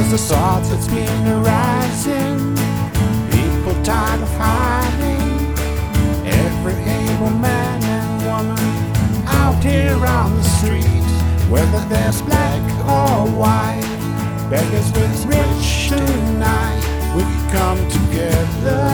There's a sword that's been arising, people tired of hiding. Every able man and woman out here on the streets, whether there's black or white, beggars with rich tonight, we come together.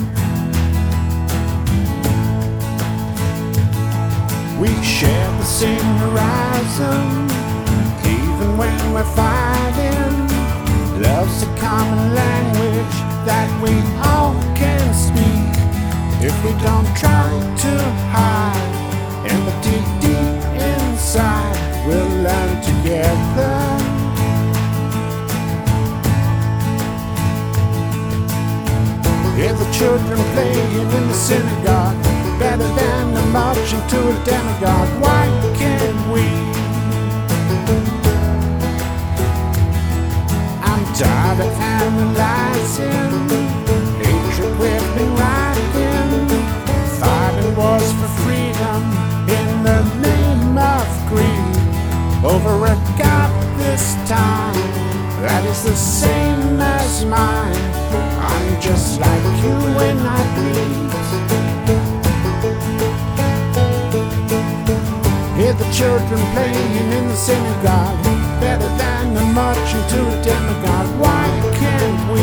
We share the same horizon, even when we're fighting. Love's a common language that we all can speak. If we don't try to hide, and the deep, deep inside, we'll learn together. Hear the children playing in the synagogue, better than the marching to a demigod. Why can't we? I'm tired of analyzing hatred we've been writing, fighting wars for freedom in the name of greed, over a God this time that is the same as mine. I'm just like you when I bleed. Hear the children playing in the synagogue, better than the marching to a demigod. Why can't we?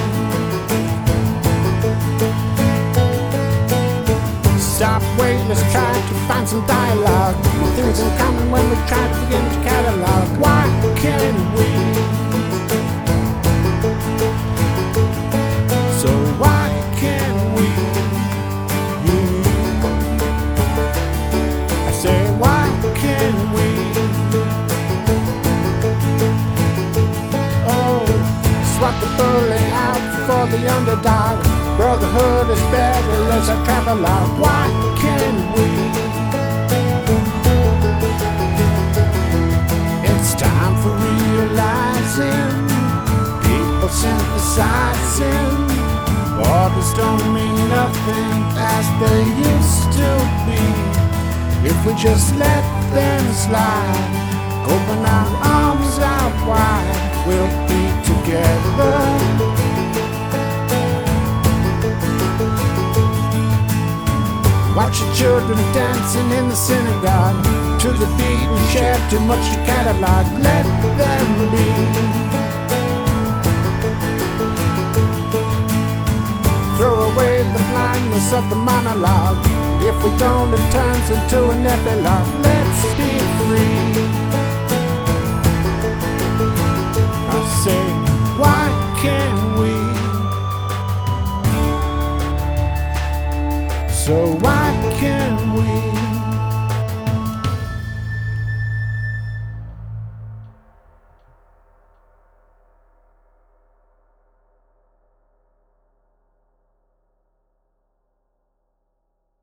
Stop, wait, let's try to find some dialogue. Things in common when we try to begin to catalog. Why can't we? So why can't we? I say, why can't we? Oh, swap the bully out for the underdog. Brotherhood is better, let's travel out. Why can't we? It's time for realizing, people synthesizing. Borders don't mean nothing as they used to be. If we just let them slide, open our arms out wide, we'll be together. Watch the children dancing in the synagogue, to the beat and share too much to catalog. Let them be. Throw away the blindness of the monologue. If we don't, it turns into an epilogue. Let's be free. I say, why can't we? So why can't we?